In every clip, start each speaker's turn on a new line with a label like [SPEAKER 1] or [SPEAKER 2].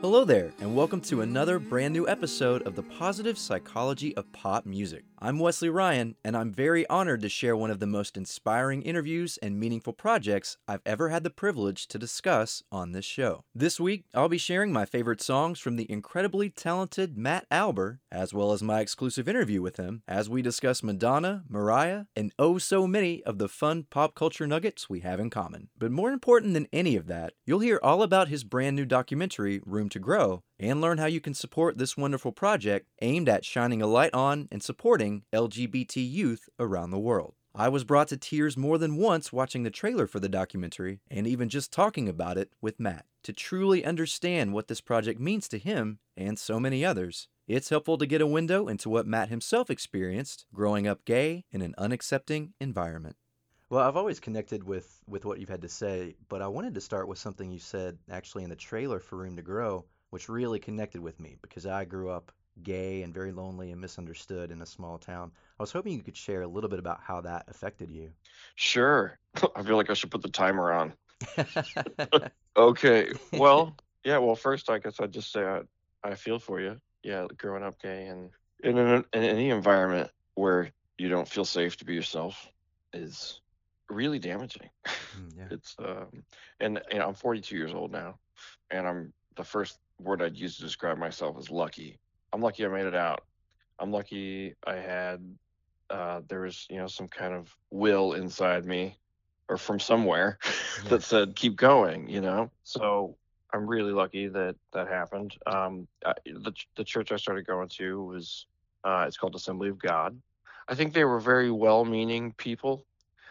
[SPEAKER 1] Hello there, and welcome to another brand new episode of the Positive Psychology of Pop Music. I'm Wesley Ryan, and I'm very honored to share one of the most inspiring interviews and meaningful projects I've ever had the privilege to discuss on this show. This week, I'll be sharing my favorite songs from the incredibly talented Matt Alber, as well as my exclusive interview with him, as we discuss Madonna, Mariah, and oh so many of the fun pop culture nuggets we have in common. But more important than any of that, you'll hear all about his brand new documentary, Room to Grow, and learn how you can support this wonderful project aimed at shining a light on and supporting LGBT youth around the world. I was brought to tears more than once watching the trailer for the documentary and even just talking about it with Matt. To truly understand what this project means to him and so many others, it's helpful to get a window into what Matt himself experienced growing up gay in an unaccepting environment. Well, I've always connected with what you've had to say, but I wanted to start with something you said actually in the trailer for Room to Grow, which really connected with me because I grew up gay and very lonely and misunderstood in a small town. I was hoping you could share a little bit about how that affected you.
[SPEAKER 2] Sure. I feel like I should put the timer on. Okay. Well, first, I guess I'd just say I feel for you. Yeah, growing up gay and in any environment where you don't feel safe to be yourself is really damaging.
[SPEAKER 1] Yeah.
[SPEAKER 2] It's and I'm 42 years old now, and the first word I'd use to describe myself is lucky. I'm lucky I made it out. I'm lucky I had there was some kind of will inside me or from somewhere
[SPEAKER 1] Yeah.
[SPEAKER 2] that said keep going. So I'm really lucky that that happened. The church I started going to was it's called Assembly of God. I think they were very well-meaning people.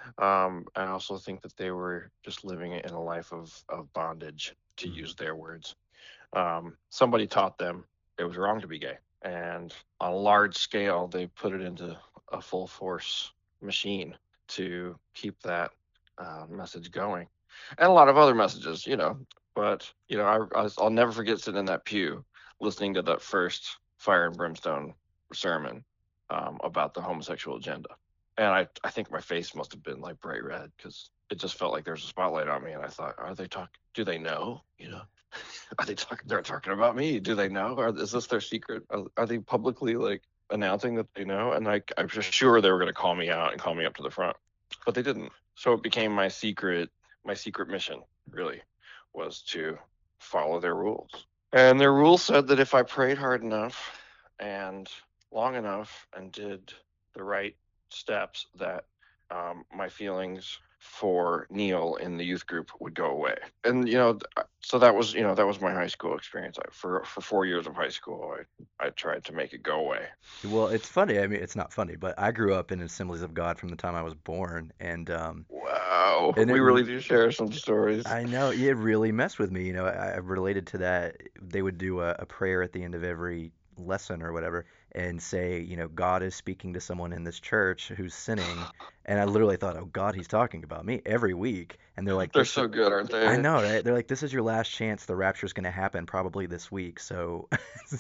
[SPEAKER 2] I also think that they were just living in a life of bondage, to
[SPEAKER 1] Mm.
[SPEAKER 2] use their words. Somebody taught them it was wrong to be gay, and on a large scale, they put it into a full force machine to keep that message going, and a lot of other messages. But I'll never forget sitting in that pew listening to that first Fire and Brimstone sermon about the homosexual agenda, and I think my face must have been like bright red because it just felt like there was a spotlight on me, and I thought, are they talking? Do they know? Are they talking? They're talking about me. Do they know? Is this their secret? Are they publicly like announcing that they know? And I'm just sure they were going to call me out and call me up to the front, but they didn't. So it became my secret. My secret mission really was to follow their rules. And their rules said that if I prayed hard enough and long enough and did the right steps, that my feelings for Neil in the youth group would go away. And so that was my high school experience. For 4 years of high school, I tried to make it go away.
[SPEAKER 1] Well, it's funny. I mean, it's not funny, but I grew up in Assemblies of God from the time I was born,
[SPEAKER 2] Wow,
[SPEAKER 1] and
[SPEAKER 2] we really do share some stories.
[SPEAKER 1] I know it really messed with me. I related to that. They would do a prayer at the end of every lesson or whatever and say, God is speaking to someone in this church who's sinning. And I literally thought, oh God, he's talking about me every week. And they're like,
[SPEAKER 2] They're
[SPEAKER 1] this,
[SPEAKER 2] so good, aren't
[SPEAKER 1] I
[SPEAKER 2] they?
[SPEAKER 1] know, right? They're like, this is your last chance. The rapture's going to happen probably this week. So,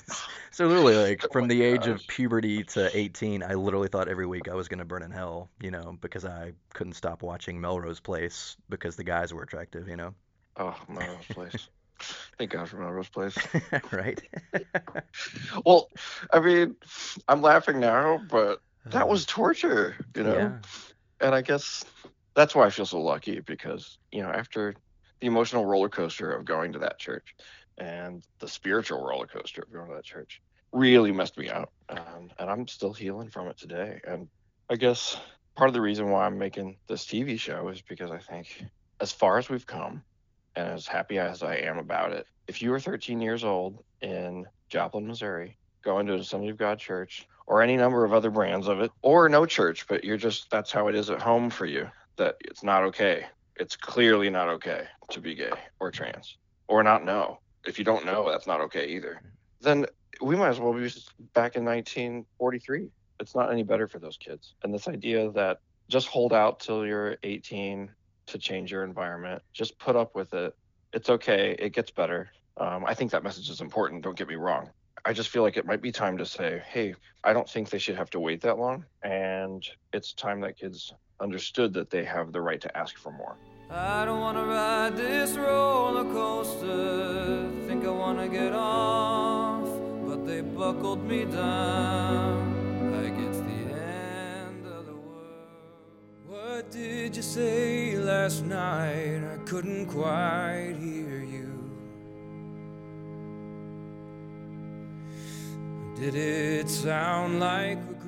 [SPEAKER 1] so literally, like
[SPEAKER 2] Oh
[SPEAKER 1] from
[SPEAKER 2] my
[SPEAKER 1] the age of
[SPEAKER 2] gosh.
[SPEAKER 1] puberty to 18, I literally thought every week I was going to burn in hell, because I couldn't stop watching Melrose Place because the guys were attractive.
[SPEAKER 2] Oh, Melrose Place. Thank God for Melrose Place.
[SPEAKER 1] Right?
[SPEAKER 2] Well, I mean, I'm laughing now, but that
[SPEAKER 1] Uh,
[SPEAKER 2] was torture,
[SPEAKER 1] yeah.
[SPEAKER 2] And I guess that's why I feel so lucky because, after the emotional roller coaster of going to that church and the spiritual roller coaster of going to that church really messed me up. And I'm still healing from it today. And I guess part of the reason why I'm making this TV show is because I think as far as we've come and as happy as I am about it, if you were 13 years old in Joplin, Missouri, going to an Assembly of God church or any number of other brands of it, or no church, but that's how it is at home for you, that it's not okay. It's clearly not okay to be gay or trans or not know. If you don't know, that's not okay either. Then we might as well be back in 1943. It's not any better for those kids. And this idea that just hold out till you're 18 to change your environment, just put up with it. It's okay. It gets better. I think that message is important. Don't get me wrong. I just feel like it might be time to say, hey, I don't think they should have to wait that long. And it's time that kids understood that they have the right to ask for more.
[SPEAKER 3] I don't wanna ride this roller coaster. Think I wanna get off, but they buckled me down like it's the end of the world. What did you say last night? I couldn't quite hear you. Did it sound like regret?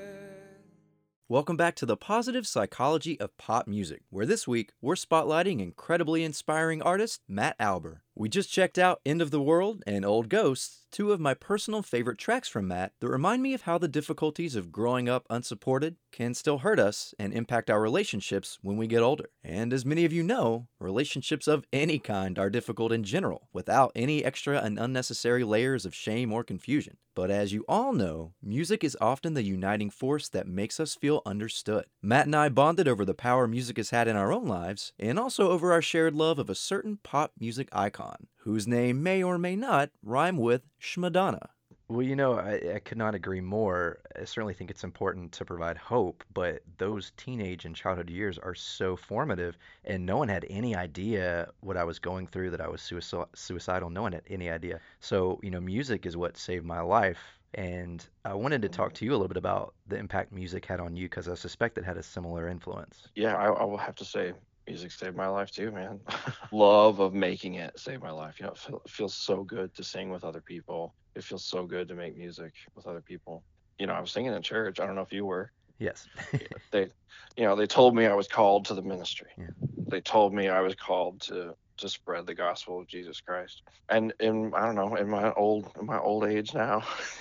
[SPEAKER 1] Welcome back to the Positive Psychology of Pop Music, where this week we're spotlighting incredibly inspiring artist Matt Alber. We just checked out End of the World and Old Ghosts, two of my personal favorite tracks from Matt that remind me of how the difficulties of growing up unsupported can still hurt us and impact our relationships when we get older. And as many of you know, relationships of any kind are difficult in general, without any extra and unnecessary layers of shame or confusion. But as you all know, music is often the uniting force that makes us feel understood. Matt and I bonded over the power music has had in our own lives, and also over our shared love of a certain pop music icon, whose name may or may not rhyme with Schmadonna.
[SPEAKER 4] Well, I could not agree more. I certainly think it's important to provide hope, but those teenage and childhood years are so formative, and no one had any idea what I was going through, that I was suicidal. No one had any idea. So, music is what saved my life. And I wanted to talk to you a little bit about the impact music had on you, because I suspect it had a similar influence.
[SPEAKER 2] Yeah, I will have to say music saved my life too, man. Love of making it saved my life. It feels so good to sing with other people. It feels so good to make music with other people. I was singing in church. I don't know if you were.
[SPEAKER 4] Yes.
[SPEAKER 2] They told me I was called to the ministry.
[SPEAKER 4] Yeah.
[SPEAKER 2] They told me I was called to spread the gospel of Jesus Christ. And in my old age now,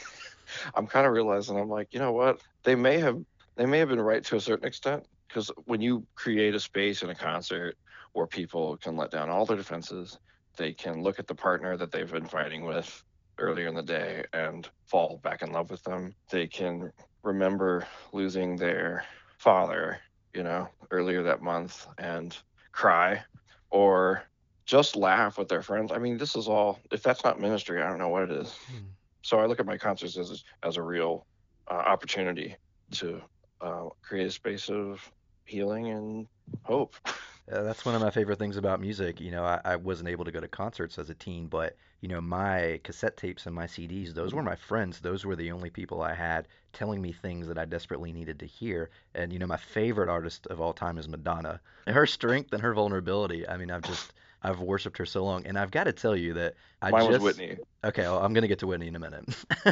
[SPEAKER 2] I'm kind of realizing, I'm like, you know what? They may have been right to a certain extent, because when you create a space in a concert where people can let down all their defenses, they can look at the partner that they've been fighting with earlier in the day and fall back in love with them. They can remember losing their father, earlier that month and cry, or just laugh with their friends. I mean, this is all, if that's not ministry, I don't know what it is. So I look at my concerts as a real opportunity to create a space of healing and hope.
[SPEAKER 4] That's one of my favorite things about music. I wasn't able to go to concerts as a teen, but, my cassette tapes and my CDs, those were my friends. Those were the only people I had telling me things that I desperately needed to hear. And, my favorite artist of all time is Madonna. Her strength and her vulnerability, I mean, I've worshipped her so long. And I've got to tell you that
[SPEAKER 2] Mine was Whitney.
[SPEAKER 4] Okay, well, I'm going to get to Whitney in a minute.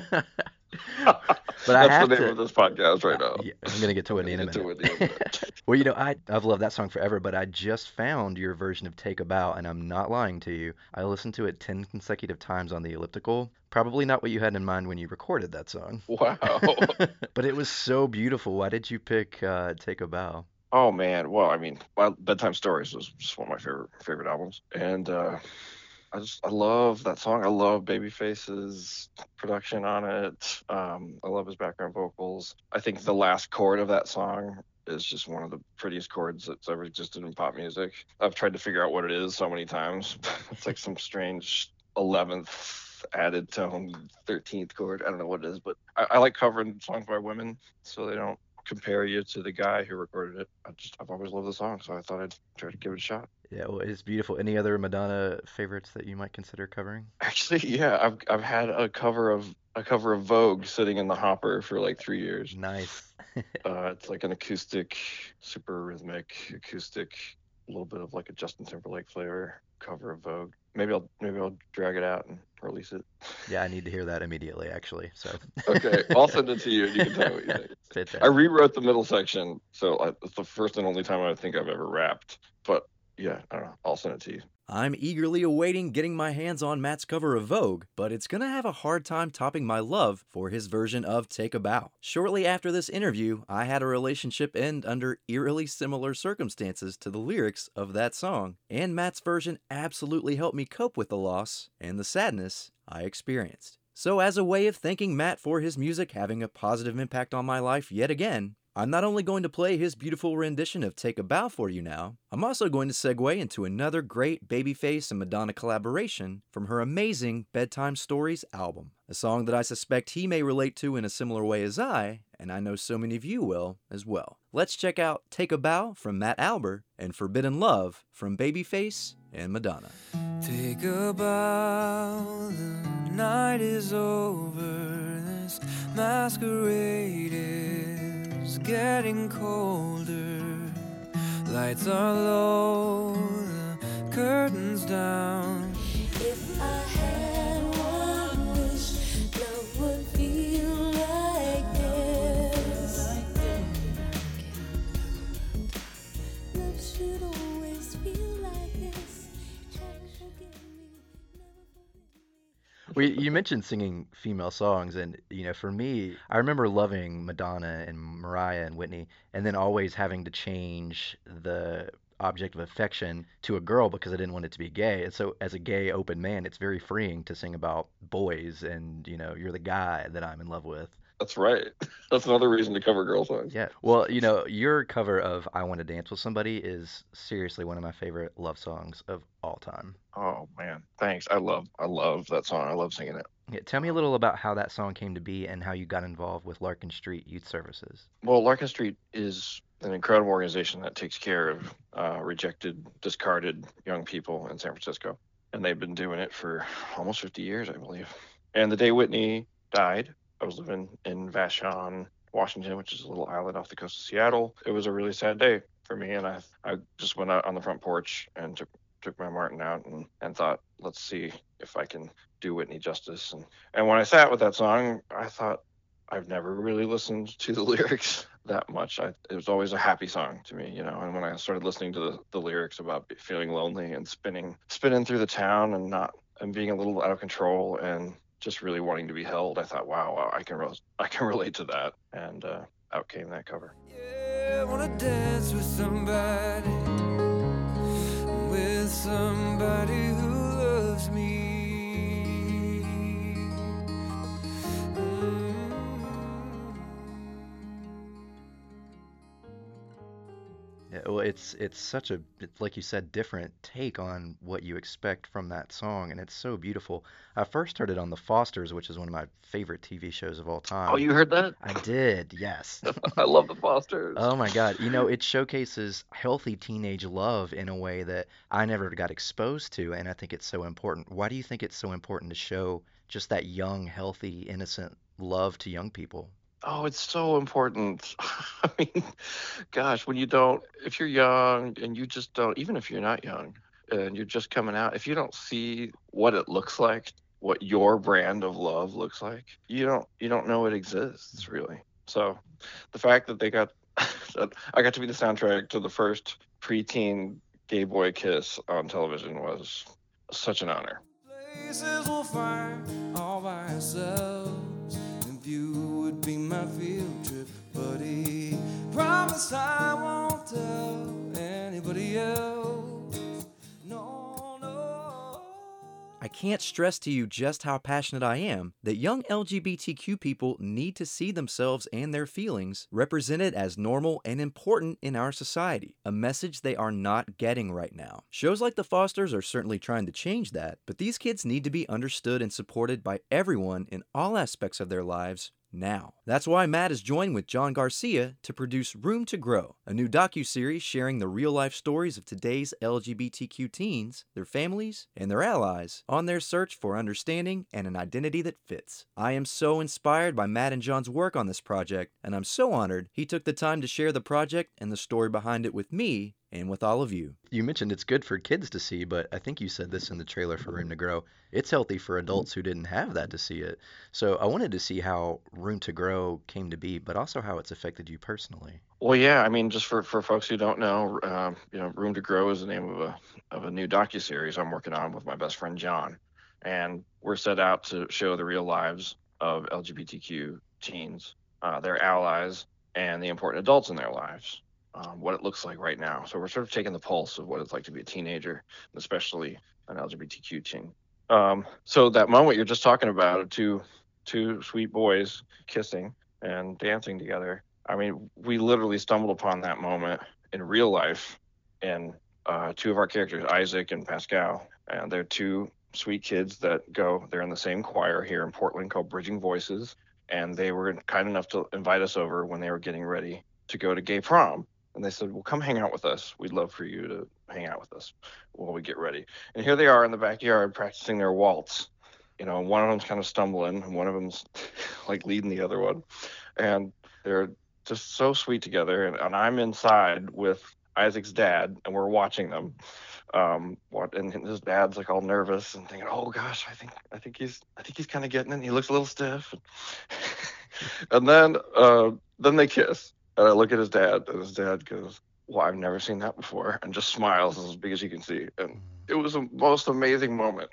[SPEAKER 2] But that's the name of this podcast right now.
[SPEAKER 4] Yeah, I'm going to get to Whitney in a minute. Well, I've loved that song forever, but I just found your version of Take a Bow, and I'm not lying to you. I listened to it 10 consecutive times on the elliptical. Probably not what you had in mind when you recorded that song.
[SPEAKER 2] Wow.
[SPEAKER 4] But it was so beautiful. Why did you pick Take a Bow?
[SPEAKER 2] Oh, man. Well, I mean, Bedtime Stories was just one of my favorite albums. And I love that song. I love Babyface's production on it. I love his background vocals. I think the last chord of that song is just one of the prettiest chords that's ever existed in pop music. I've tried to figure out what it is so many times. It's like some strange 11th added tone, 13th chord. I don't know what it is, but I like covering songs by women so they don't compare you to the guy who recorded it. I've always loved the song, so I thought I'd try to give it a shot.
[SPEAKER 4] Yeah, well, it's beautiful. Any other Madonna favorites that you might consider covering?
[SPEAKER 2] Actually, yeah, I've had a cover of Vogue sitting in the hopper for like 3 years.
[SPEAKER 4] Nice.
[SPEAKER 2] It's like an acoustic, super rhythmic acoustic, a little bit of like a Justin Timberlake flavor cover of Vogue. Maybe I'll drag it out and release it.
[SPEAKER 4] Yeah, I need to hear that immediately, actually. So.
[SPEAKER 2] Okay, I'll send it to you and you can tell me what you think.
[SPEAKER 4] Fantastic.
[SPEAKER 2] I rewrote the middle section, so it's the first and only time I think I've ever rapped. But yeah, I don't know. I'll send it to you.
[SPEAKER 1] I'm eagerly awaiting getting my hands on Matt's cover of Vogue, but it's gonna have a hard time topping my love for his version of Take a Bow. Shortly after this interview, I had a relationship end under eerily similar circumstances to the lyrics of that song, and Matt's version absolutely helped me cope with the loss and the sadness I experienced. So as a way of thanking Matt for his music having a positive impact on my life yet again, I'm not only going to play his beautiful rendition of Take a Bow for you now, I'm also going to segue into another great Babyface and Madonna collaboration from her amazing Bedtime Stories album, a song that I suspect he may relate to in a similar way as I, and I know so many of you will as well. Let's check out Take a Bow from Matt Alber and Forbidden Love from Babyface and Madonna.
[SPEAKER 3] Take a bow, the night is over. This masquerade is getting colder. Lights are low, the curtains down.
[SPEAKER 5] If I had one wish, love would feel like this. Love should always feel like this. Try to forgive me, never forget me.
[SPEAKER 4] You mentioned singing female songs, and for me, I remember loving Madonna and Mariah and Whitney, and then always having to change the object of affection to a girl because I didn't want it to be gay. And so, as a gay open man, it's very freeing to sing about boys, and you're the guy that I'm in love with.
[SPEAKER 2] That's right. That's another reason to cover girl songs.
[SPEAKER 4] Yeah. Well, your cover of I Want to Dance with Somebody is seriously one of my favorite love songs of all time.
[SPEAKER 2] Oh man, thanks. I love that song. I love singing it.
[SPEAKER 4] Yeah, tell me a little about how that song came to be and how you got involved with Larkin Street Youth Services.
[SPEAKER 2] Well, Larkin Street is an incredible organization that takes care of rejected, discarded young people in San Francisco. And they've been doing it for almost 50 years, I believe. And the day Whitney died, I was living in Vashon, Washington, which is a little island off the coast of Seattle. It was a really sad day for me. And I just went out on the front porch and took my Martin out and thought, let's see if I can do Whitney justice. And when I sat with that song, I thought, I've never really listened to the lyrics that much. It was always a happy song to me, and when I started listening to the lyrics about feeling lonely and spinning through the town and being a little out of control and just really wanting to be held, I thought, wow, I can relate to that. And out came that cover.
[SPEAKER 3] Yeah, I wanna dance with somebody who loves me.
[SPEAKER 4] Yeah, well, it's such a, like you said, different take on what you expect from that song, and it's so beautiful. I first heard it on The Fosters, which is one of my favorite TV shows of all time.
[SPEAKER 2] Oh, you heard that?
[SPEAKER 4] I did, yes.
[SPEAKER 2] I love the Fosters.
[SPEAKER 4] Oh my God. It showcases healthy teenage love in a way that I never got exposed to, and I think it's so important. Why do you think it's so important to show just that young, healthy, innocent love to young people?
[SPEAKER 2] Oh, it's so important. I mean, gosh, if you're young and you just don't, even if you're not young and you're just coming out, if you don't see what it looks like, what your brand of love looks like, you don't know it exists really. So the fact that that I got to be the soundtrack to the first preteen gay boy kiss on television was such an honor.
[SPEAKER 3] Places we'll find all by ourselves. If you would be my field trip buddy, promise I won't tell anybody else. No, no.
[SPEAKER 1] I can't stress to you just how passionate I am that young LGBTQ people need to see themselves and their feelings represented as normal and important in our society, a message they are not getting right now. Shows like The Fosters are certainly trying to change that, but these kids need to be understood and supported by everyone in all aspects of their lives now. That's why Matt has joined with John Garcia to produce Room to Grow, a new docuseries sharing the real-life stories of today's LGBTQ teens, their families, and their allies on their search for understanding and an identity that fits. I am so inspired by Matt and John's work on this project, and I'm so honored he took the time to share the project and the story behind it with me and with all of you.
[SPEAKER 4] You mentioned it's good for kids to see, but I think you said this in the trailer for Room to Grow. It's healthy for adults who didn't have that to see it. So I wanted to see how Room to Grow came to be, but also how it's affected you personally.
[SPEAKER 2] Well, yeah, I mean, just for folks who don't know, Room to Grow is the name of a new docuseries I'm working on with my best friend John, and we're set out to show the real lives of LGBTQ teens, their allies, and the important adults in their lives. What it looks like right now. So we're sort of taking the pulse of what it's like to be a teenager, especially an LGBTQ teen. So that moment you're just talking about of two sweet boys kissing and dancing together. I mean, we literally stumbled upon that moment in real life in two of our characters, Isaac and Pascal. And they're two sweet kids they're in the same choir here in Portland called Bridging Voices. And they were kind enough to invite us over when they were getting ready to go to gay prom. And they said, well, come hang out with us. We'd love for you to hang out with us while we get ready. And here they are in the backyard practicing their waltz. And one of them's kind of stumbling, and one of them's like leading the other one. And they're just so sweet together. And I'm inside with Isaac's dad, and we're watching them. And his dad's like all nervous and thinking, "Oh gosh, I think he's kind of getting it. He looks a little stiff." And then they kiss, and I look at his dad, and his dad goes, "Well, I've never seen that before," and just smiles as big as you can see. And it was the most amazing moment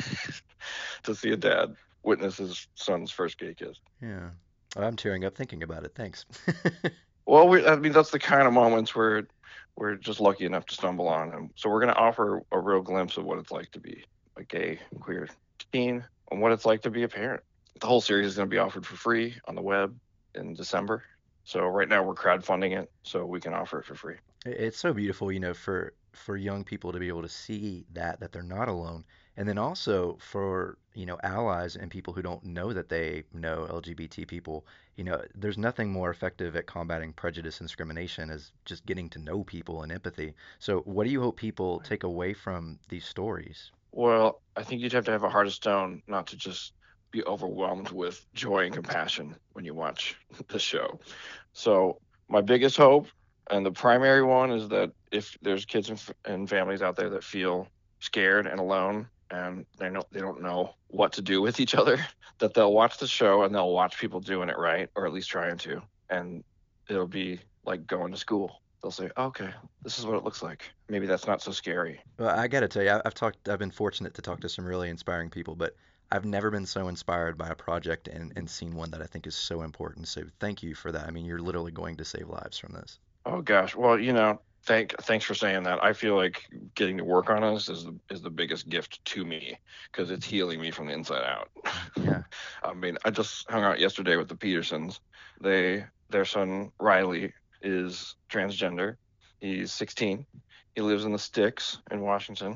[SPEAKER 2] to see a dad witness his son's first gay kiss.
[SPEAKER 4] Yeah. I'm tearing up thinking about it. Thanks.
[SPEAKER 2] Well, I mean, that's the kind of moments where we're just lucky enough to stumble on. And so we're going to offer a real glimpse of what it's like to be a gay, queer teen and what it's like to be a parent. The whole series is going to be offered for free on the web in December. So right now we're crowdfunding it so we can offer it for free.
[SPEAKER 4] It's so beautiful, for young people to be able to see that they're not alone, and then also for allies and people who don't know that they know LGBT people. There's nothing more effective at combating prejudice and discrimination as just getting to know people and empathy. So, what do you hope people take away from these stories?
[SPEAKER 2] Well, I think you'd have to have a heart of stone not to just be overwhelmed with joy and compassion when you watch the show. So my biggest hope and the primary one is that if there's kids and families out there that feel scared and alone and they don't know what to do with each other, that they'll watch the show and they'll watch people doing it right, or at least trying to, and it'll be like going to school. They'll say, okay, this is what it looks like. Maybe that's not so scary.
[SPEAKER 4] Well, I gotta tell you, I've been fortunate to talk to some really inspiring people, but I've never been so inspired by a project and seen one that I think is so important. So thank you for that. I mean, you're literally going to save lives from this.
[SPEAKER 2] Oh gosh, well, thanks for saying that. I feel like getting to work on this is the biggest gift to me because it's healing me from the inside out.
[SPEAKER 4] Yeah.
[SPEAKER 2] I mean, I just hung out yesterday with the Petersons. Their son Riley is transgender. He's 16. He lives in the sticks in Washington,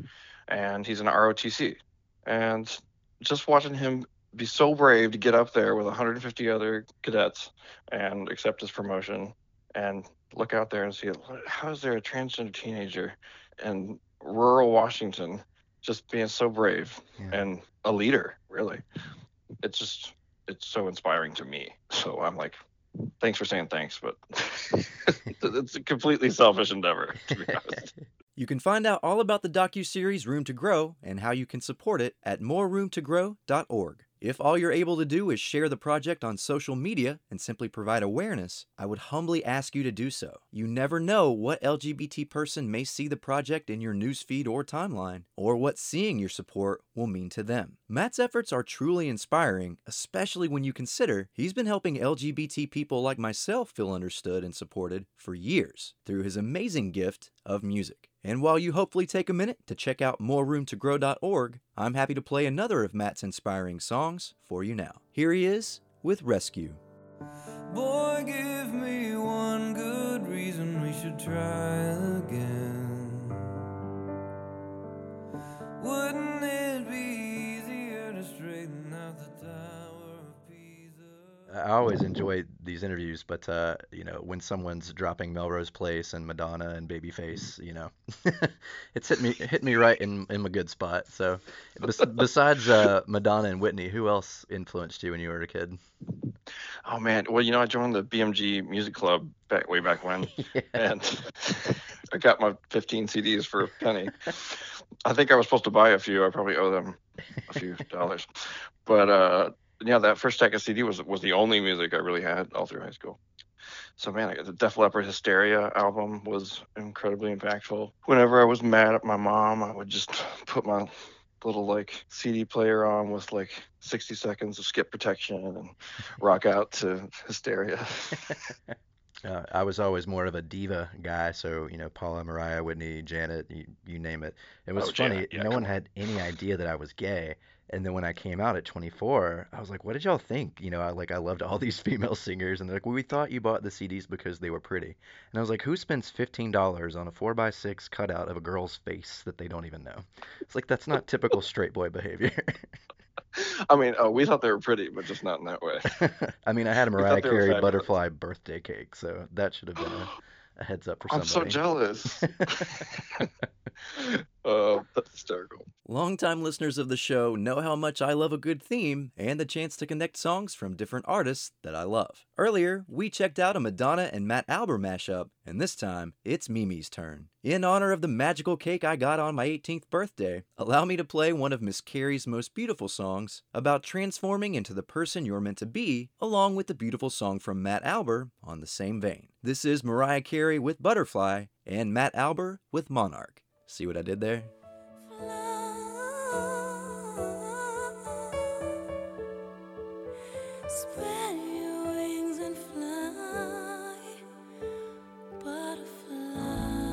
[SPEAKER 2] and he's an ROTC. And just watching him be so brave to get up there with 150 other cadets and accept his promotion and look out there and see it. How is there a transgender teenager in rural Washington just being so brave
[SPEAKER 4] Yeah.
[SPEAKER 2] and a leader, really? It's so inspiring to me. So I'm like, thanks for saying thanks, but it's a completely selfish endeavor, to be honest.
[SPEAKER 1] You can find out all about the docuseries Room to Grow and how you can support it at moreroomtogrow.org. If all you're able to do is share the project on social media and simply provide awareness, I would humbly ask you to do so. You never know what LGBT person may see the project in your newsfeed or timeline, or what seeing your support will mean to them. Matt's efforts are truly inspiring, especially when you consider he's been helping LGBT people like myself feel understood and supported for years through his amazing gift of music. And while you hopefully take a minute to check out moreroomtogrow.org, I'm happy to play another of Matt's inspiring songs for you now. Here he is with Rescue.
[SPEAKER 3] Boy, give me one good reason we should try again. Wouldn't it be easier to straighten out the Tower of Pisa?
[SPEAKER 4] I always enjoy these interviews, but when someone's dropping Melrose Place and Madonna and Babyface, it's hit me right in my good spot. So, besides Madonna and Whitney, who else influenced you when you were a kid?
[SPEAKER 2] Oh man, well, I joined the BMG Music Club way back when,
[SPEAKER 4] Yeah.
[SPEAKER 2] and I got my 15 CDs for a penny. I think I was supposed to buy a few. I probably owe them a few dollars, but that first stack of CD was the only music I really had all through high school. So man, the Def Leppard Hysteria album was incredibly impactful. Whenever I was mad at my mom, I would just put my little CD player on with 60 seconds of skip protection and rock out to Hysteria.
[SPEAKER 4] I was always more of a diva guy, so Paula, Mariah, Whitney, Janet, you name it. It was funny.
[SPEAKER 2] Janet, yeah,
[SPEAKER 4] No one
[SPEAKER 2] come on.
[SPEAKER 4] had any idea that I was gay, and then when I came out at 24, I was like, "What did y'all think?" I loved all these female singers, and they're like, "Well, we thought you bought the CDs because they were pretty." And I was like, "Who spends $15 on a 4x6 cutout of a girl's face that they don't even know?" It's like that's not typical straight boy behavior.
[SPEAKER 2] I mean, we thought they were pretty, but just not in that way.
[SPEAKER 4] I mean, I had a
[SPEAKER 2] We thought
[SPEAKER 4] Mariah
[SPEAKER 2] they were
[SPEAKER 4] Carey
[SPEAKER 2] fabulous.
[SPEAKER 4] butterfly birthday cake, so that should have been a heads up for
[SPEAKER 2] I'm so
[SPEAKER 4] somebody.
[SPEAKER 2] jealous. Oh, that's hysterical.
[SPEAKER 1] Longtime listeners of the show know how much I love a good theme and the chance to connect songs from different artists that I love. Earlier, we checked out a Madonna and Matt Albert mashup, and this time, it's Mimi's turn. In honor of the magical cake I got on my 18th birthday, allow me to play one of Miss Carey's most beautiful songs about transforming into the person you're meant to be, along with the beautiful song from Matt Albert on the same vein. This is Mariah Carey with Butterfly and Matt Albert with Monarch. See what I did there?
[SPEAKER 5] Spread your wings and fly, butterfly.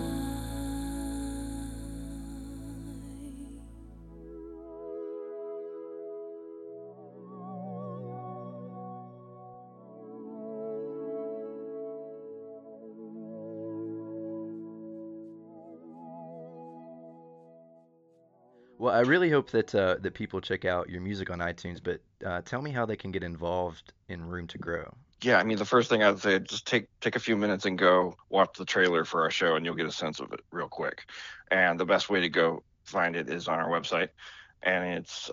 [SPEAKER 4] Well, I really hope that that people check out your music on iTunes, but tell me how they can get involved in Room to Grow.
[SPEAKER 2] Yeah, I mean, the first thing I'd say, just take a few minutes and go watch the trailer for our show, and you'll get a sense of it real quick. And the best way to go find it is on our website, and it's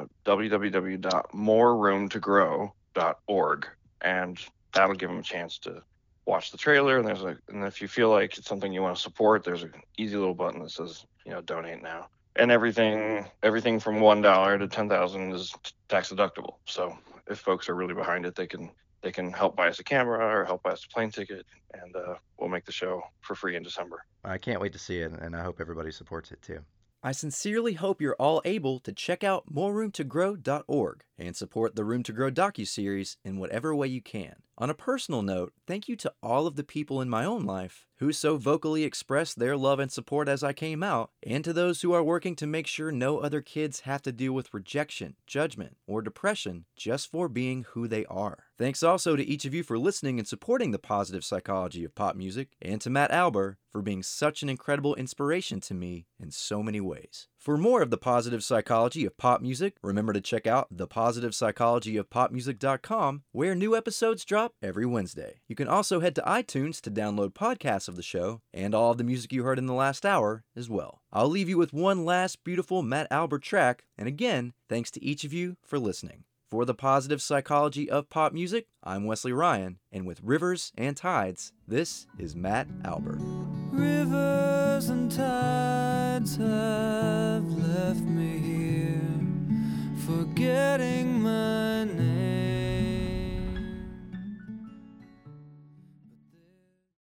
[SPEAKER 2] www.moreroomtogrow.org, and that'll give them a chance to watch the trailer. And and if you feel like it's something you want to support, there's an easy little button that says, donate now. And everything from $1 to 10,000 is tax deductible. So if folks are really behind it, they can help buy us a camera or help buy us a plane ticket, and we'll make the show for free in December.
[SPEAKER 4] I can't wait to see it, and I hope everybody supports it too.
[SPEAKER 1] I sincerely hope you're all able to check out moreroomtogrow.org and support the Room to Grow docuseries in whatever way you can. On a personal note, thank you to all of the people in my own life who so vocally expressed their love and support as I came out, and to those who are working to make sure no other kids have to deal with rejection, judgment, or depression just for being who they are. Thanks also to each of you for listening and supporting the positive psychology of pop music, and to Matt Albert for being such an incredible inspiration to me in so many ways. For more of the positive psychology of pop music, remember to check out thepositivepsychologyofpopmusic.com, where new episodes drop every Wednesday. You can also head to iTunes to download podcasts of the show and all of the music you heard in the last hour as well. I'll leave you with one last beautiful Matt Albert track, and again, thanks to each of you for listening. For the positive psychology of pop music, I'm Wesley Ryan, and with Rivers and Tides, this is Matt Albert.
[SPEAKER 3] Rivers and tides have left me here, forgetting my name.